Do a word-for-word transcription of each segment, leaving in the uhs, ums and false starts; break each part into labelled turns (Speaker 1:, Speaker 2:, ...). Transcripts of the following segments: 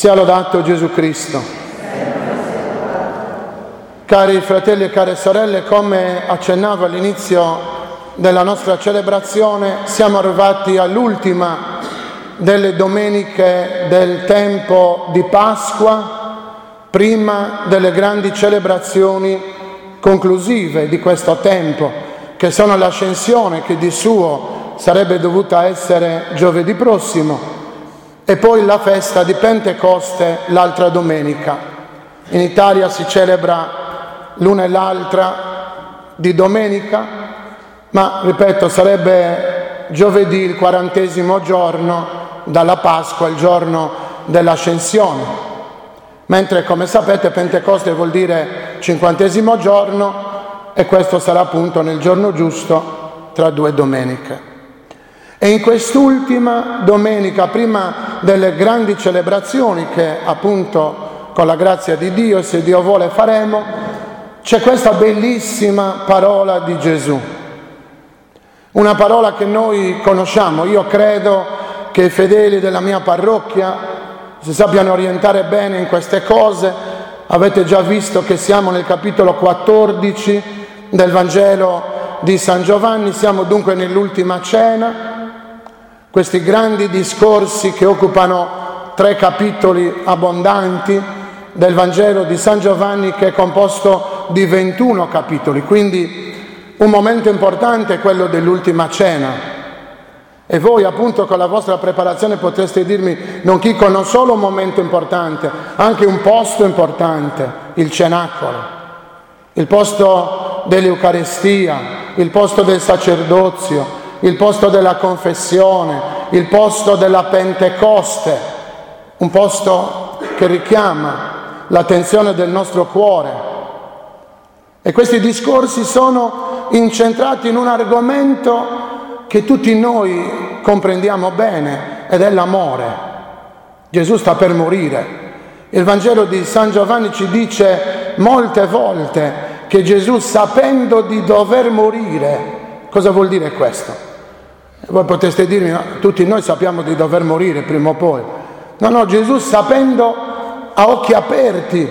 Speaker 1: Sia lodato Gesù Cristo. Cari fratelli e care sorelle, come accennavo all'inizio della nostra celebrazione, siamo arrivati all'ultima delle domeniche del tempo di Pasqua, prima delle grandi celebrazioni conclusive di questo tempo, che sono l'Ascensione, che di suo sarebbe dovuta essere giovedì prossimo, e poi la festa di Pentecoste l'altra domenica. In Italia si celebra l'una e l'altra di domenica, ma ripeto, sarebbe giovedì il quarantesimo giorno dalla Pasqua, il giorno dell'Ascensione. Mentre, come sapete, Pentecoste vuol dire cinquantesimo giorno, e questo sarà appunto nel giorno giusto tra due domeniche. E in quest'ultima domenica, prima delle grandi celebrazioni che appunto con la grazia di Dio, e se Dio vuole faremo, c'è questa bellissima parola di Gesù. Una parola che noi conosciamo. Io credo che i fedeli della mia parrocchia si sappiano orientare bene in queste cose. Avete già visto che siamo nel capitolo quattordici del Vangelo di San Giovanni, siamo dunque nell'ultima cena. Questi grandi discorsi che occupano tre capitoli abbondanti del Vangelo di San Giovanni, che è composto di ventuno capitoli, quindi un momento importante è quello dell'ultima cena. E voi appunto con la vostra preparazione potreste dirmi: non Chico, non solo un momento importante, anche un posto importante, il cenacolo, il posto dell'Eucaristia, il posto del sacerdozio, il posto della confessione, il posto della Pentecoste, un posto che richiama l'attenzione del nostro cuore. E questi discorsi sono incentrati in un argomento che tutti noi comprendiamo bene, ed è l'amore. Gesù sta per morire. Il Vangelo di San Giovanni ci dice molte volte che Gesù, sapendo di dover morire, cosa vuol dire questo? Voi potreste dirmi: no, tutti noi sappiamo di dover morire prima o poi. No, no, Gesù, sapendo a occhi aperti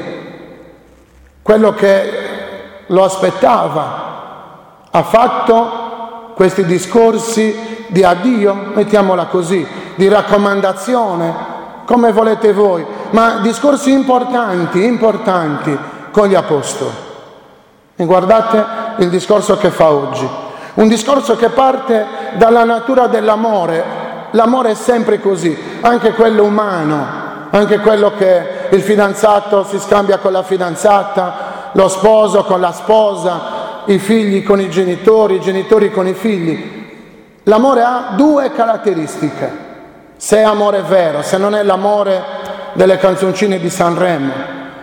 Speaker 1: quello che lo aspettava, ha fatto questi discorsi di addio, mettiamola così, di raccomandazione, come volete voi, ma discorsi importanti, importanti con gli apostoli. E guardate il discorso che fa oggi. Un discorso che parte dalla natura dell'amore. L'amore è sempre così, anche quello umano, anche quello che il fidanzato si scambia con la fidanzata, lo sposo con la sposa, i figli con i genitori, i genitori con i figli. L'amore ha due caratteristiche, se è amore vero, se non è l'amore delle canzoncine di Sanremo.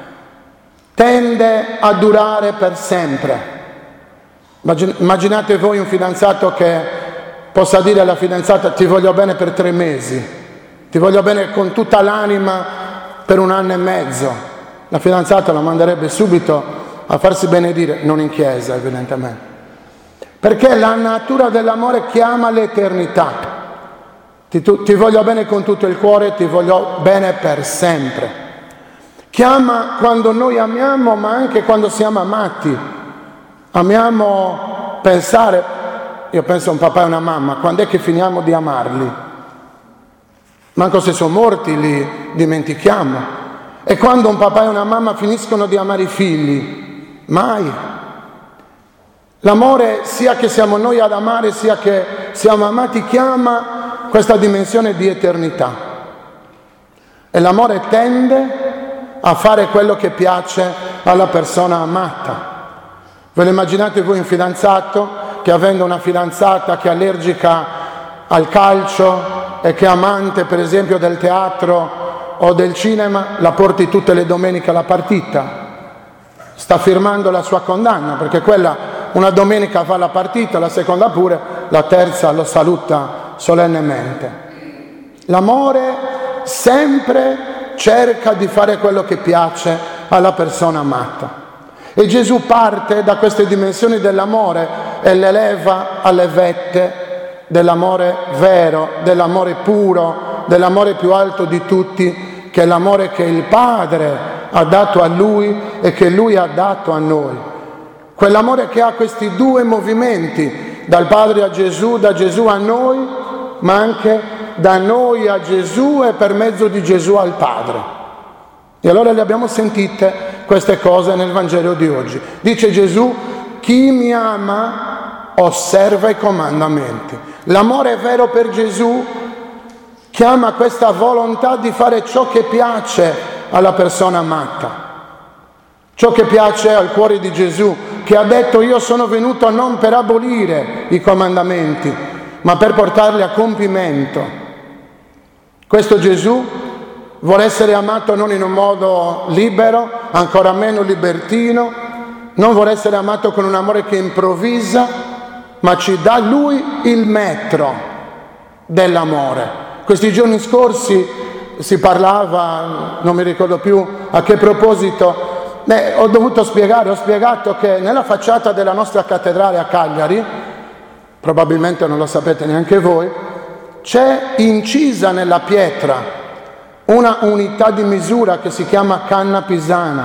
Speaker 1: Tende a durare per sempre. Immaginate voi un fidanzato che possa dire alla fidanzata: ti voglio bene per tre mesi, ti voglio bene con tutta l'anima per un anno e mezzo. La fidanzata lo manderebbe subito a farsi benedire, non in chiesa evidentemente, perché la natura dell'amore chiama l'eternità. Ti, tu, ti voglio bene con tutto il cuore, ti voglio bene per sempre. Chiama quando noi amiamo, ma anche quando siamo amati. Amiamo pensare, io penso a un papà e una mamma, quando è che finiamo di amarli? Manco se sono morti li dimentichiamo. E quando un papà e una mamma finiscono di amare i figli? Mai. L'amore, sia che siamo noi ad amare, sia che siamo amati, chiama questa dimensione di eternità. E l'amore tende a fare quello che piace alla persona amata. Ve lo immaginate voi un fidanzato che, avendo una fidanzata che è allergica al calcio e che è amante per esempio del teatro o del cinema, la porti tutte le domeniche alla partita? Sta firmando la sua condanna, perché quella una domenica fa la partita, la seconda pure, la terza lo saluta solennemente. L'amore sempre cerca di fare quello che piace alla persona amata. E Gesù parte da queste dimensioni dell'amore e le eleva alle vette dell'amore vero, dell'amore puro, dell'amore più alto di tutti, che è l'amore che il Padre ha dato a Lui e che Lui ha dato a noi. Quell'amore che ha questi due movimenti, dal Padre a Gesù, da Gesù a noi, ma anche da noi a Gesù e per mezzo di Gesù al Padre. E allora le abbiamo sentite queste cose nel Vangelo di oggi. Dice Gesù: chi mi ama osserva i comandamenti. L'amore vero per Gesù chiama questa volontà di fare ciò che piace alla persona amata, ciò che piace al cuore di Gesù, che ha detto: io sono venuto non per abolire i comandamenti, ma per portarli a compimento. Questo Gesù vuole essere amato non in un modo libero, ancora meno libertino, non vuole essere amato con un amore che improvvisa, ma ci dà Lui il metro dell'amore. Questi giorni scorsi si parlava, non mi ricordo più a che proposito, beh, ho dovuto spiegare, ho spiegato che nella facciata della nostra cattedrale a Cagliari, probabilmente non lo sapete neanche voi, c'è incisa nella pietra una unità di misura che si chiama canna pisana.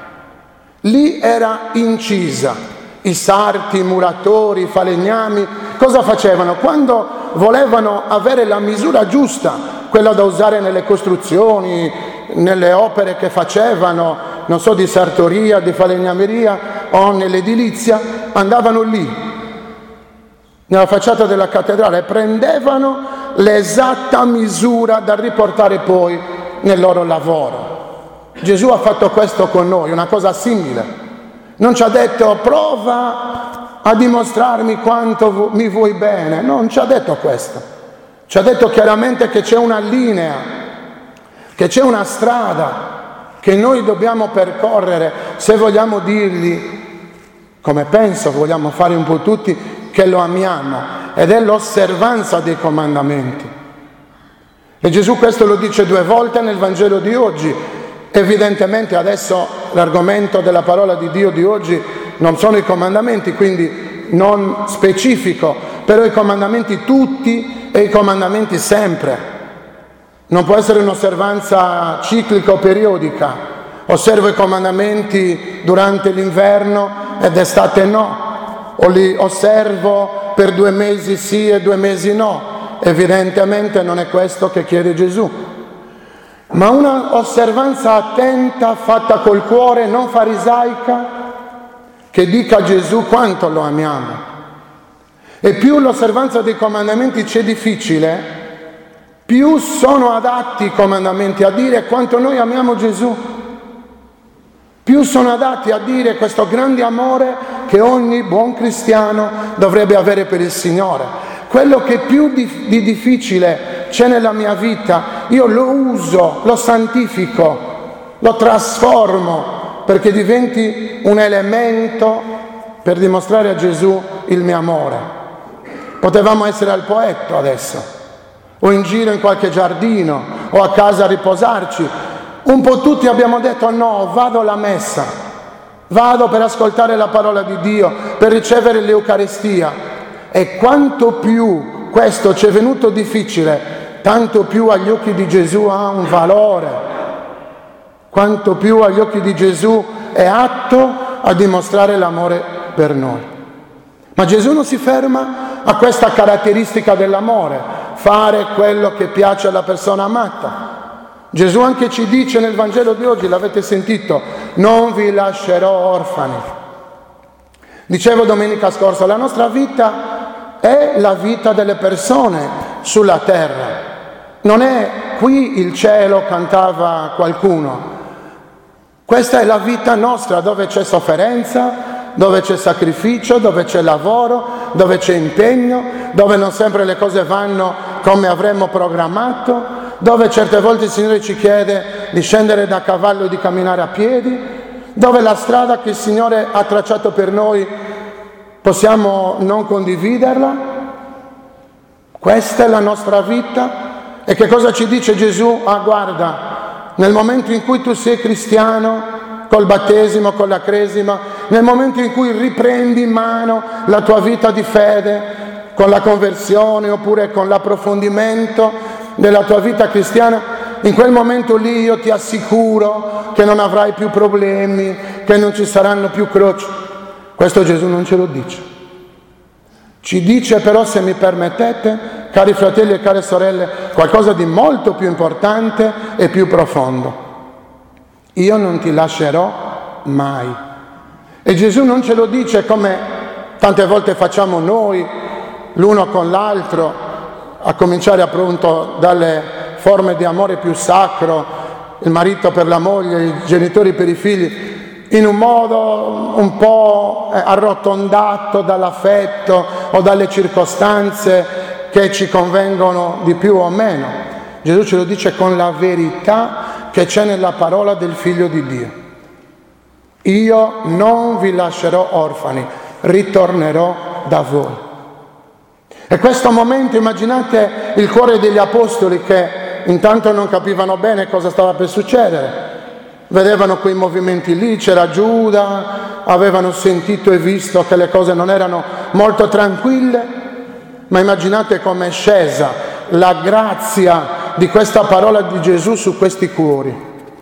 Speaker 1: Lì era incisa. I sarti, i muratori, i falegnami, cosa facevano? Quando volevano avere la misura giusta, quella da usare nelle costruzioni, nelle opere che facevano, non so, di sartoria, di falegnameria o nell'edilizia, andavano lì, nella facciata della cattedrale, e prendevano l'esatta misura da riportare poi nel loro lavoro. Gesù ha fatto questo con noi, una cosa simile. Non ci ha detto: prova a dimostrarmi quanto mi vuoi bene. Non ci ha detto questo. Ci ha detto chiaramente che c'è una linea, che c'è una strada che noi dobbiamo percorrere se vogliamo dirgli, come penso vogliamo fare un po' tutti, che lo amiamo, ed è l'osservanza dei comandamenti. E Gesù questo lo dice due volte nel Vangelo di oggi. Evidentemente adesso l'argomento della parola di Dio di oggi non sono i comandamenti, quindi non specifico, però i comandamenti tutti e i comandamenti sempre. Non può essere un'osservanza ciclica o periodica. Osservo i comandamenti durante l'inverno ed estate no, o li osservo per due mesi sì e due mesi no. Evidentemente non è questo che chiede Gesù, ma una osservanza attenta, fatta col cuore, non farisaica, che dica a Gesù quanto lo amiamo. E più l'osservanza dei comandamenti c'è difficile, più sono adatti i comandamenti a dire quanto noi amiamo Gesù, più sono adatti a dire questo grande amore che ogni buon cristiano dovrebbe avere per il Signore. Quello che più di, di difficile c'è nella mia vita, io lo uso, lo santifico, lo trasformo perché diventi un elemento per dimostrare a Gesù il mio amore. Potevamo essere al Poetto adesso, o in giro in qualche giardino, o a casa a riposarci. Un po' tutti abbiamo detto: no, vado alla messa, vado per ascoltare la parola di Dio, per ricevere l'Eucaristia. E quanto più questo ci è venuto difficile, tanto più agli occhi di Gesù ha un valore, quanto più agli occhi di Gesù è atto a dimostrare l'amore per noi. Ma Gesù non si ferma a questa caratteristica dell'amore, fare quello che piace alla persona amata. Gesù anche ci dice nel Vangelo di oggi, l'avete sentito: non vi lascerò orfani. Dicevo domenica scorsa, la nostra vita è la vita delle persone sulla terra. Non è qui il cielo, cantava qualcuno. Questa è la vita nostra, dove c'è sofferenza, dove c'è sacrificio, dove c'è lavoro, dove c'è impegno, dove non sempre le cose vanno come avremmo programmato, dove certe volte il Signore ci chiede di scendere da cavallo e di camminare a piedi, dove la strada che il Signore ha tracciato per noi possiamo non condividerla. Questa è la nostra vita. E che cosa ci dice Gesù? Ah, guarda, nel momento in cui tu sei cristiano, col battesimo, con la cresima, nel momento in cui riprendi in mano la tua vita di fede, con la conversione oppure con l'approfondimento della tua vita cristiana, in quel momento lì io ti assicuro che non avrai più problemi, che non ci saranno più croci. Questo Gesù non ce lo dice. Ci dice però, se mi permettete, cari fratelli e care sorelle, qualcosa di molto più importante e più profondo. Io non ti lascerò mai. E Gesù non ce lo dice come tante volte facciamo noi, l'uno con l'altro, a cominciare appunto dalle forme di amore più sacro, il marito per la moglie, i genitori per i figli, in un modo un po' arrotondato dall'affetto o dalle circostanze che ci convengono di più o meno. Gesù ce lo dice con la verità che c'è nella parola del Figlio di Dio. Io non vi lascerò orfani, ritornerò da voi. E questo momento, immaginate il cuore degli apostoli che intanto non capivano bene cosa stava per succedere. Vedevano quei movimenti lì, c'era Giuda, avevano sentito e visto che le cose non erano molto tranquille, ma immaginate com'è scesa la grazia di questa parola di Gesù su questi cuori.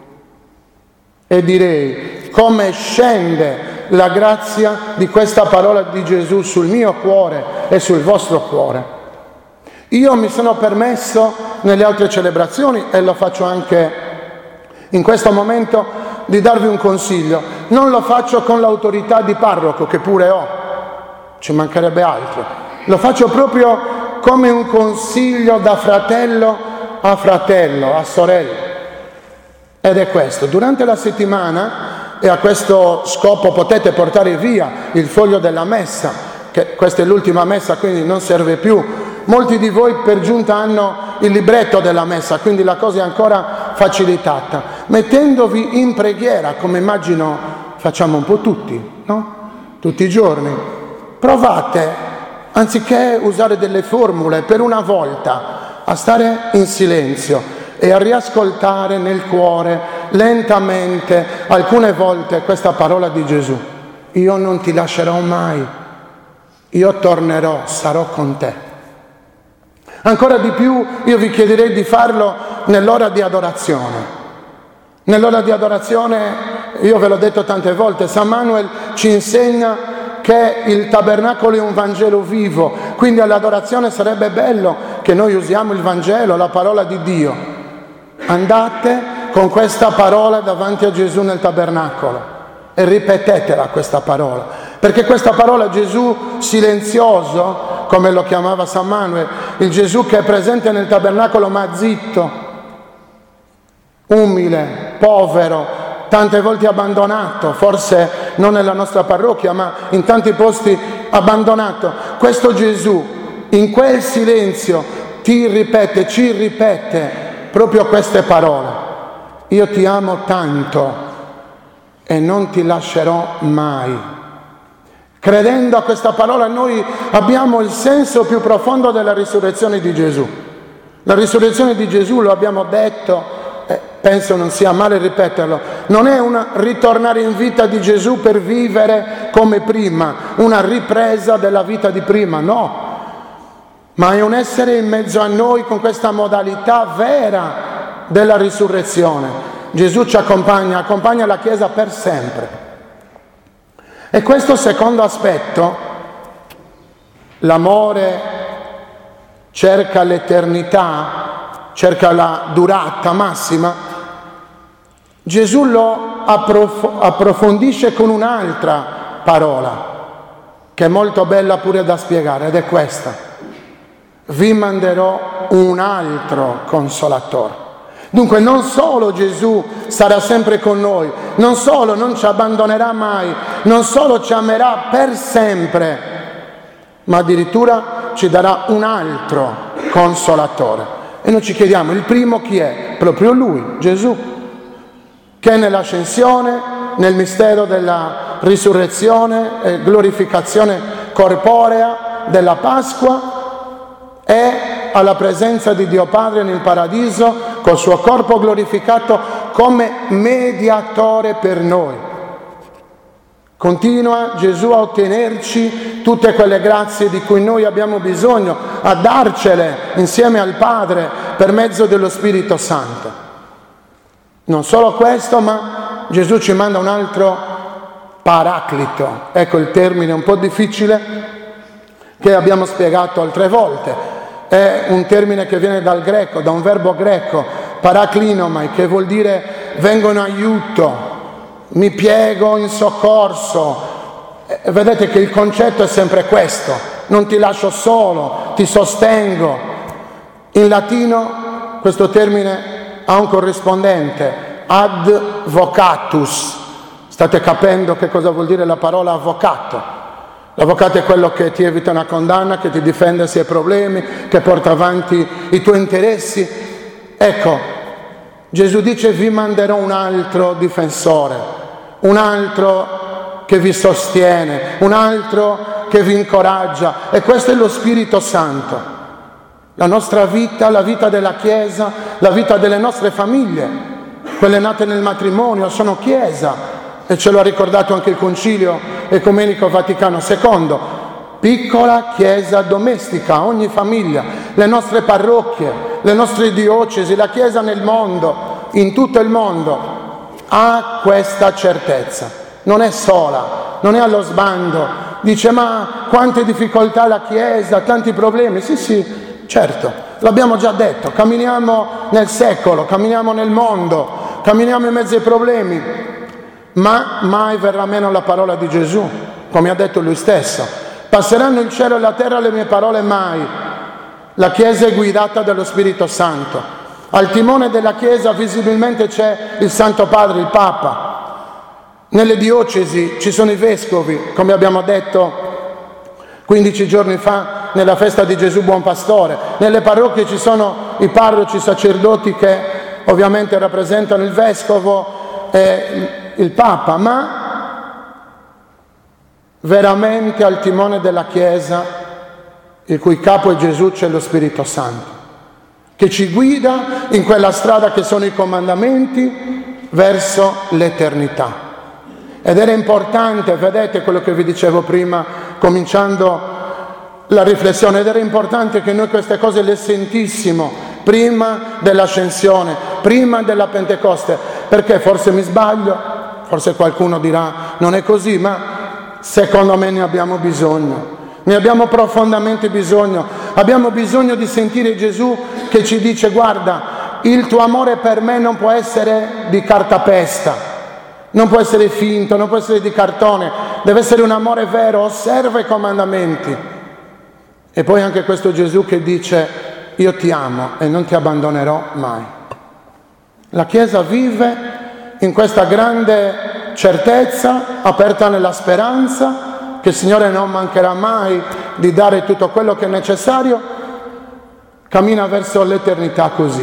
Speaker 1: E direi, come scende la grazia di questa parola di Gesù sul mio cuore e sul vostro cuore. Io mi sono permesso nelle altre celebrazioni, e lo faccio anche in questo momento, di darvi un consiglio. Non lo faccio con l'autorità di parroco, che pure ho, ci mancherebbe altro. Lo faccio proprio come un consiglio da fratello a fratello, a sorella. Ed è questo: durante la settimana, e a questo scopo potete portare via il foglio della messa, che questa è l'ultima messa, quindi non serve più. Molti di voi per giunta hanno il libretto della messa, quindi la cosa è ancora facilitata. Mettendovi in preghiera, come immagino facciamo un po' tutti, no? Tutti i giorni. Provate, anziché usare delle formule, per una volta a stare in silenzio e a riascoltare nel cuore lentamente alcune volte questa parola di Gesù. Io non ti lascerò mai, io tornerò, sarò con te. Ancora di più io vi chiederei di farlo nell'ora di adorazione. Nell'ora di adorazione, io ve l'ho detto tante volte, San Manuel ci insegna che il tabernacolo è un Vangelo vivo, quindi all'adorazione sarebbe bello che noi usiamo il Vangelo, la parola di Dio. Andate con questa parola davanti a Gesù nel tabernacolo e ripetetela questa parola, perché questa parola Gesù silenzioso, come lo chiamava San Manuel, il Gesù che è presente nel tabernacolo ma zitto, umile, povero, tante volte abbandonato, forse non nella nostra parrocchia ma in tanti posti abbandonato. Questo Gesù in quel silenzio ti ripete, ci ripete proprio queste parole: io ti amo tanto e non ti lascerò mai. Credendo a questa parola noi abbiamo il senso più profondo della risurrezione di Gesù. La risurrezione di Gesù, lo abbiamo detto, eh, penso non sia male ripeterlo, non è un ritornare in vita di Gesù per vivere come prima, una ripresa della vita di prima, no, ma è un essere in mezzo a noi con questa modalità vera della risurrezione. Gesù ci accompagna, accompagna la Chiesa per sempre. E questo secondo aspetto, l'amore cerca l'eternità, cerca la durata massima, Gesù lo approf- approfondisce con un'altra parola, che è molto bella pure da spiegare, ed è questa: vi manderò un altro consolatore. Dunque non solo Gesù sarà sempre con noi, non solo non ci abbandonerà mai, non solo ci amerà per sempre, ma addirittura ci darà un altro consolatore. E noi ci chiediamo, il primo chi è? Proprio Lui, Gesù, che nell'ascensione, nel mistero della risurrezione e glorificazione corporea della Pasqua, è alla presenza di Dio Padre nel paradiso col suo corpo glorificato come mediatore per noi. Continua Gesù a ottenerci tutte quelle grazie di cui noi abbiamo bisogno, a darcele insieme al Padre per mezzo dello Spirito Santo. Non solo questo, ma Gesù ci manda un altro paraclito. Ecco il termine un po' difficile che abbiamo spiegato altre volte. È un termine che viene dal greco, da un verbo greco, paraclinomai, che vuol dire vengo in aiuto, mi piego in soccorso. E vedete che il concetto è sempre questo: non ti lascio solo, ti sostengo. In latino questo termine ha un corrispondente, advocatus. State capendo che cosa vuol dire la parola avvocato? L'avvocato è quello che ti evita una condanna, che ti difende se hai problemi, che porta avanti i tuoi interessi. Ecco, Gesù dice: vi manderò un altro difensore, un altro che vi sostiene, un altro che vi incoraggia, e questo è lo Spirito Santo. La nostra vita, la vita della Chiesa, la vita delle nostre famiglie, quelle nate nel matrimonio, sono Chiesa, e ce lo ha ricordato anche il Concilio Ecumenico Vaticano secondo. Piccola Chiesa domestica, ogni famiglia, le nostre parrocchie, le nostre diocesi, la Chiesa nel mondo, in tutto il mondo, ha questa certezza. Non è sola, non è allo sbando. Dice: ma quante difficoltà la Chiesa, tanti problemi. Sì, sì, certo, l'abbiamo già detto, camminiamo nel secolo, camminiamo nel mondo, camminiamo in mezzo ai problemi, ma mai verrà meno la parola di Gesù, come ha detto lui stesso. Passeranno il cielo e la terra, le mie parole mai. La Chiesa è guidata dallo Spirito Santo. Al timone della Chiesa visibilmente c'è il Santo Padre, il Papa. Nelle diocesi ci sono i vescovi, come abbiamo detto quindici giorni fa nella festa di Gesù Buon Pastore. Nelle parrocchie ci sono i parroci, i sacerdoti che ovviamente rappresentano il vescovo e il Papa, ma veramente al timone della Chiesa, il cui capo è Gesù, c'è lo Spirito Santo, che ci guida in quella strada che sono i comandamenti verso l'eternità. Ed era importante, vedete quello che vi dicevo prima, cominciando la riflessione, ed era importante che noi queste cose le sentissimo prima dell'ascensione, prima della Pentecoste, perché forse mi sbaglio, forse qualcuno dirà non è così, ma secondo me ne abbiamo bisogno, ne abbiamo profondamente bisogno. Abbiamo bisogno di sentire Gesù che ci dice: guarda, il tuo amore per me non può essere di cartapesta, non può essere finto, non può essere di cartone, deve essere un amore vero, osserva i comandamenti. E poi anche questo Gesù che dice: io ti amo e non ti abbandonerò mai. La Chiesa vive in questa grande certezza, aperta nella speranza che il Signore non mancherà mai di dare tutto quello che è necessario, cammina verso l'eternità così.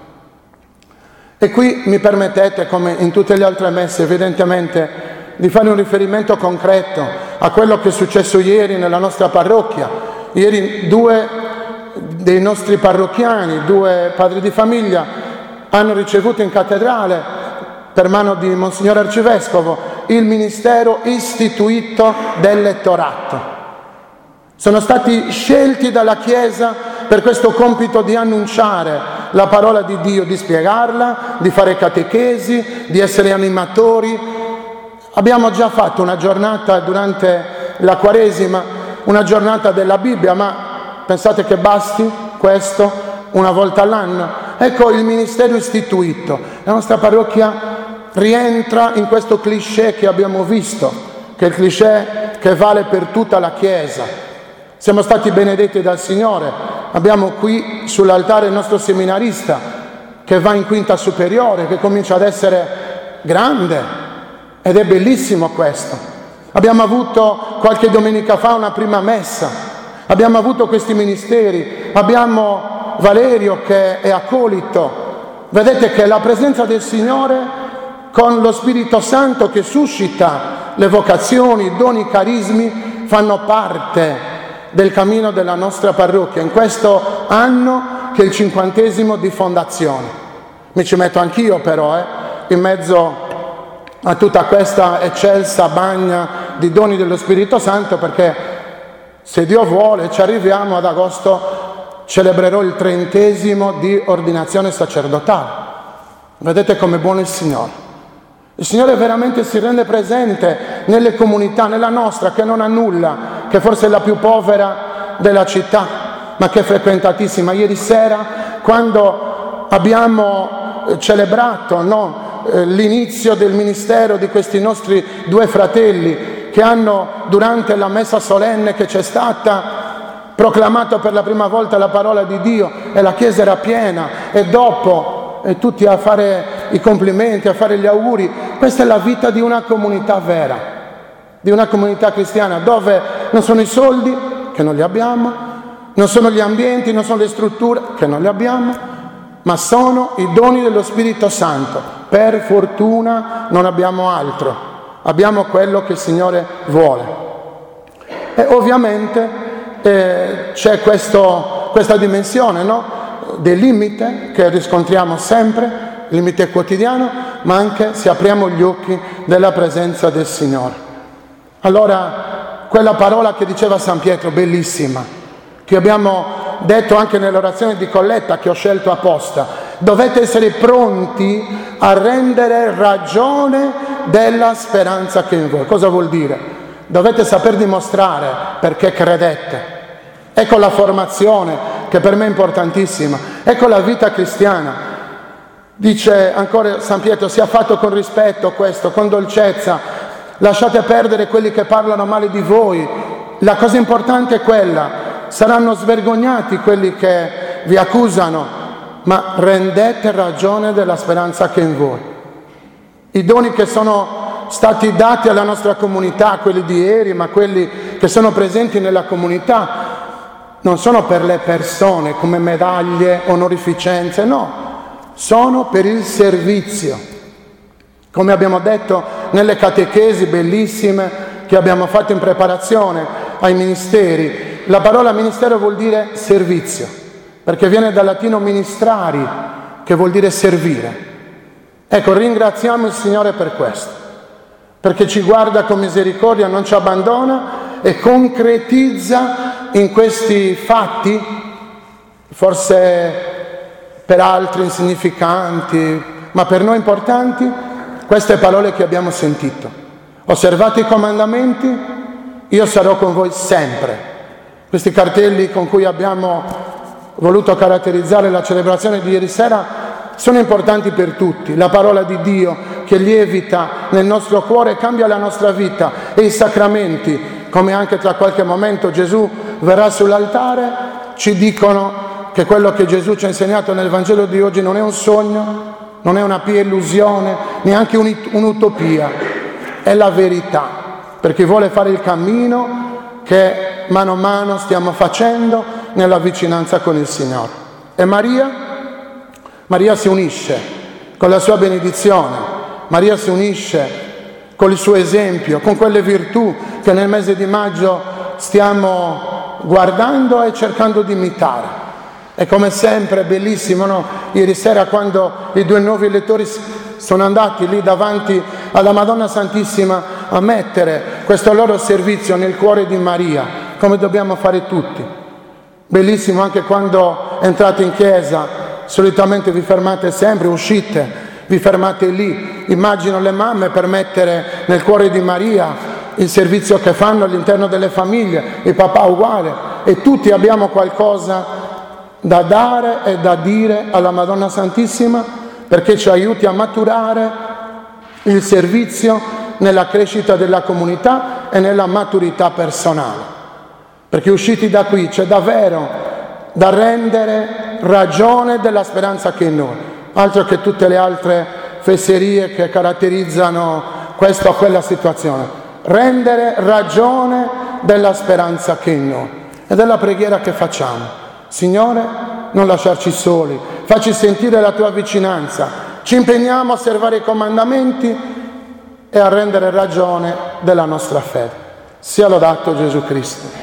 Speaker 1: E qui mi permettete, come in tutte le altre messe, evidentemente, di fare un riferimento concreto a quello che è successo ieri nella nostra parrocchia. Ieri due dei nostri parrocchiani, due padri di famiglia, hanno ricevuto in cattedrale, per mano di Monsignor Arcivescovo, il ministero istituito del lettorato. Sono stati scelti dalla Chiesa per questo compito di annunciare la parola di Dio, di spiegarla, di fare catechesi, di essere animatori. Abbiamo già fatto una giornata durante la Quaresima, una giornata della Bibbia, ma pensate che basti questo una volta all'anno? Ecco il ministero istituito. La nostra parrocchia rientra in questo cliché che abbiamo visto, che è il cliché che vale per tutta la Chiesa. Siamo stati benedetti dal Signore, abbiamo qui sull'altare il nostro seminarista che va in quinta superiore, che comincia ad essere grande, ed è bellissimo questo. Abbiamo avuto qualche domenica fa una prima messa, abbiamo avuto questi ministeri, abbiamo Valerio che è accolito. Vedete che la presenza del Signore con lo Spirito Santo che suscita le vocazioni, i doni, i carismi, fanno parte del cammino della nostra parrocchia in questo anno che è il cinquantesimo di fondazione. Mi ci metto anch'io però, eh, in mezzo a tutta questa eccelsa bagna di doni dello Spirito Santo, perché se Dio vuole ci arriviamo ad agosto, celebrerò il trentesimo di ordinazione sacerdotale. Vedete com'è buono il Signore. Il Signore veramente si rende presente nelle comunità, nella nostra, che non ha nulla, che forse è la più povera della città, ma che è frequentatissima. Ieri sera, quando abbiamo celebrato no, l'inizio del ministero di questi nostri due fratelli, che hanno, durante la messa solenne che c'è stata, proclamato per la prima volta la parola di Dio, e la chiesa era piena, e dopo e tutti a fare i complimenti, a fare gli auguri. Questa è la vita di una comunità vera, di una comunità cristiana, dove non sono i soldi, che non li abbiamo, non sono gli ambienti, non sono le strutture, che non le abbiamo, ma sono i doni dello Spirito Santo. Per fortuna non abbiamo altro, abbiamo quello che il Signore vuole. E ovviamente eh, c'è questo, questa dimensione, no? Del limite che riscontriamo sempre, limite quotidiano, ma anche se apriamo gli occhi della presenza del Signore. Allora, quella parola che diceva San Pietro, bellissima, che abbiamo detto anche nell'orazione di colletta che ho scelto apposta: dovete essere pronti a rendere ragione della speranza che è in voi. Cosa vuol dire? Dovete saper dimostrare perché credete. Ecco la formazione, che per me è importantissima. Ecco la vita cristiana. Dice ancora San Pietro: sia fatto con rispetto questo, con dolcezza, lasciate perdere quelli che parlano male di voi. La cosa importante è quella: saranno svergognati quelli che vi accusano, ma rendete ragione della speranza che è in voi. I doni che sono stati dati alla nostra comunità, quelli di ieri, ma quelli che sono presenti nella comunità, non sono per le persone come medaglie, onorificenze, no, sono per il servizio. Come abbiamo detto nelle catechesi bellissime che abbiamo fatto in preparazione ai ministeri, la parola ministero vuol dire servizio, perché viene dal latino ministrari, che vuol dire servire. Ecco, ringraziamo il Signore per questo, perché ci guarda con misericordia, non ci abbandona e concretizza in questi fatti, forse per altri insignificanti, ma per noi importanti, queste parole che abbiamo sentito. Osservate i comandamenti, io sarò con voi sempre. Questi cartelli con cui abbiamo voluto caratterizzare la celebrazione di ieri sera sono importanti per tutti. La parola di Dio che lievita nel nostro cuore, cambia la nostra vita, e i sacramenti, come anche tra qualche momento Gesù verrà sull'altare, ci dicono che quello che Gesù ci ha insegnato nel Vangelo di oggi non è un sogno, non è una pia illusione, neanche un'utopia, è la verità, per chi vuole fare il cammino che mano a mano stiamo facendo nella vicinanza con il Signore. E Maria? Maria si unisce con la sua benedizione, Maria si unisce con il suo esempio, con quelle virtù che nel mese di maggio stiamo guardando e cercando di imitare. E come sempre è bellissimo, no? Ieri sera, quando i due nuovi lettori sono andati lì davanti alla Madonna Santissima a mettere questo loro servizio nel cuore di Maria, come dobbiamo fare tutti. Bellissimo anche quando entrate in chiesa, solitamente vi fermate sempre, uscite, vi fermate lì. Immagino le mamme per mettere nel cuore di Maria il servizio che fanno all'interno delle famiglie, il papà uguale, e tutti abbiamo qualcosa da dare e da dire alla Madonna Santissima, perché ci aiuti a maturare il servizio nella crescita della comunità e nella maturità personale. Perché usciti da qui c'è davvero da rendere ragione della speranza che è in noi, altro che tutte le altre fesserie che caratterizzano questa o quella situazione. Rendere ragione della speranza che è in noi. Ed è la preghiera che facciamo. Signore, non lasciarci soli, facci sentire la tua vicinanza, ci impegniamo a osservare i comandamenti e a rendere ragione della nostra fede. Sia lodato Gesù Cristo.